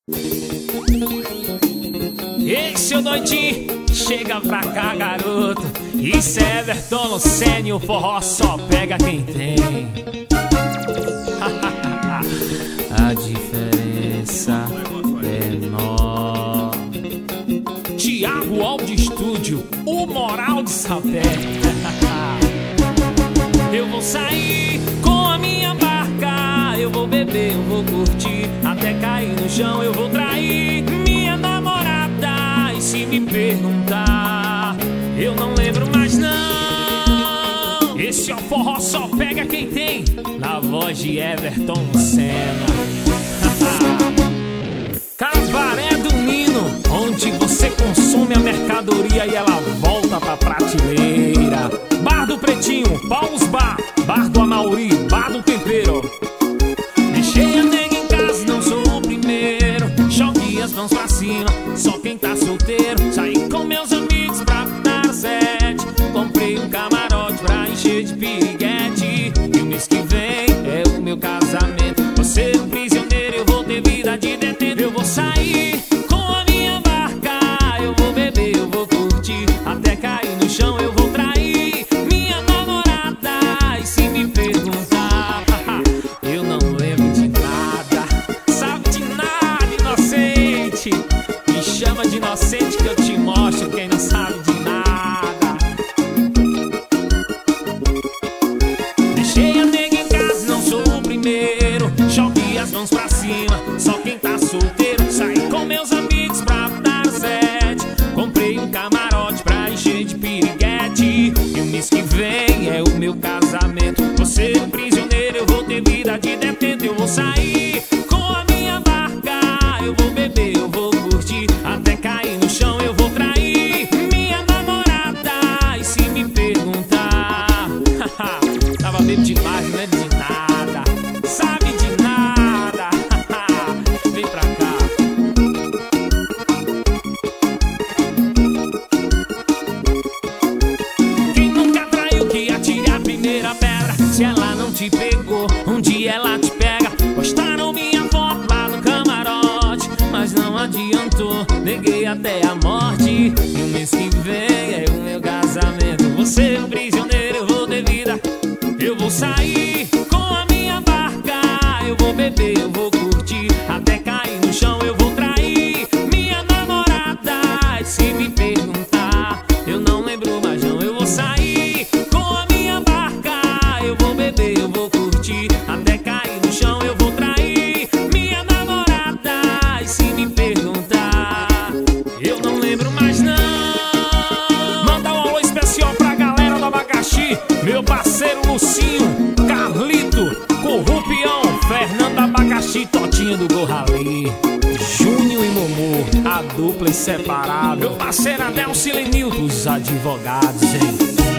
Ei, seu doidinho, chega pra cá, garoto. Isso é Everton Lucene, o forró só pega quem tem. A diferença é menor. Thiago Áudio Estúdio, o moral de sapé. Eu vou sair com a minha barca, eu vou beber, eu vou curtir, até cair no chão. Eu vou trair minha namorada, e se me perguntar, eu não lembro mais não. Esse é o forró só pega quem tem, na voz de Everton Lucena. Cabaré do Nino, onde você consome a mercadoria e ela volta pra prateleira. Bar do Pretinho, Paul's Bar, Bar do Amauri, Bar do Tempero. Deixei a nega em casa, não sou o primeiro. Jogue as mãos pra cima, só quem tá solteiro. Saí com meus amigos pra dar sete. Comprei um camarote pra encher de piriguete. E o mês que vem é o meu casamento. Você é um prisioneiro, eu vou ter vida de detento. Eu vou sair com a minha barca, eu vou beber, eu vou curtir, até cair no chão. Eu vou trair minha namorada, e se me perguntar, eu não lembro de nada. Sabe de nada, inocente. Me chama de inocente que eu te mostro quem não sabe de nada. Deixei a nega em casa, não sou o primeiro. Jogue as mãos pra cima, só quem tá solteiro. Saí com meus amigos pra dar sete. Comprei um camarote pra encher de piriguete. E o mês que vem é o meu casamento. Você é um prisioneiro, eu vou ter vida de detento. Eu vou sair com a minha barca, eu vou beber, eu vou curtir, até cair no chão. Eu vou trair minha namorada, e se me perguntar, tava bebo demais, não é de nada. Sabe de nada. Vem pra cá. Quem nunca traiu que atire a primeira pedra. Se ela não te pegou, um dia ela te pega. Postaram minha foto lá no camarote, mas não adiantou, neguei até a morte. E o mês que vem é o meu casamento. Você é um prisioneiro, eu vou ter vida. Eu vou sair com a minha barca, eu vou beber, eu vou curtir, até cair no chão. Eu vou trair minha namorada, e se me perguntar, eu não lembro mais não. Eu vou sair com a minha barca, eu vou beber, eu vou curtir, até cair no chão. Eu vou trair minha namorada, e se me perguntar, eu não lembro mais não. Manda um alô especial pra galera do Abacaxi, meu parceiro Lucinho, Carlito, Corrupião, Fernando Abacaxi, Totinho do Gorrali, Júnior e Momô, a dupla inseparável. Meu parceiro Adelcio Lenilton, os advogados, hein?